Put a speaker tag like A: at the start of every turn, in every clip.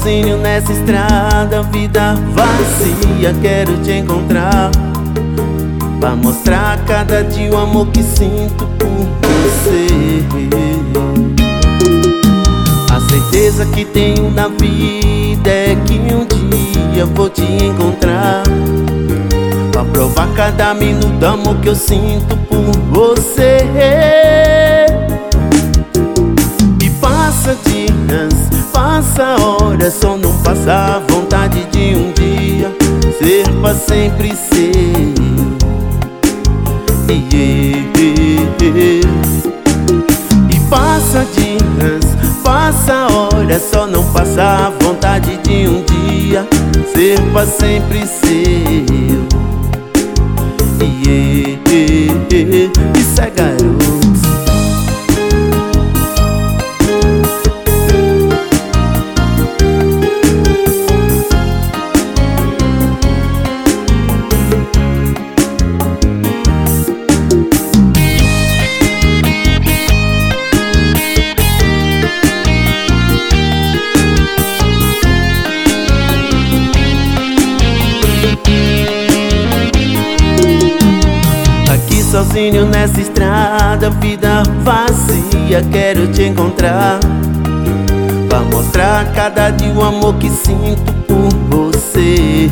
A: sozinho nessa estrada, vida vazia, quero te encontrar pra mostrar cada dia o amor que sinto por você. A certeza que tenho na vida é que um dia vou te encontrar pra provar cada minuto do amor que eu sinto por você. E passa dias, passa horas, só não passa a vontade de um dia ser pra sempre seu. E passa dias, passa horas, só não passa a vontade de um dia ser pra sempre seu. Isso é garoto. Sozinho nessa estrada, vida vazia, quero te encontrar pra mostrar cada dia o amor que sinto por você.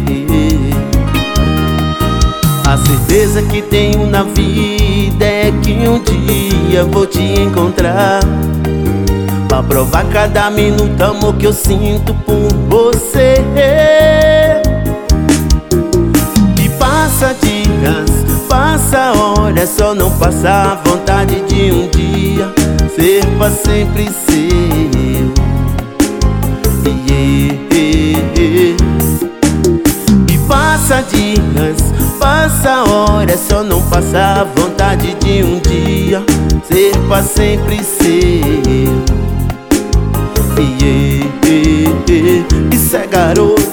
A: A certeza que tenho na vida é que um dia vou te encontrar pra provar cada minuto do amor que eu sinto por você. E passa dias, passa horas, só não passa a vontade de um dia ser pra sempre seu. E passa dias, passa horas, só não passa a vontade de um dia ser pra sempre seu. Isso é garoto.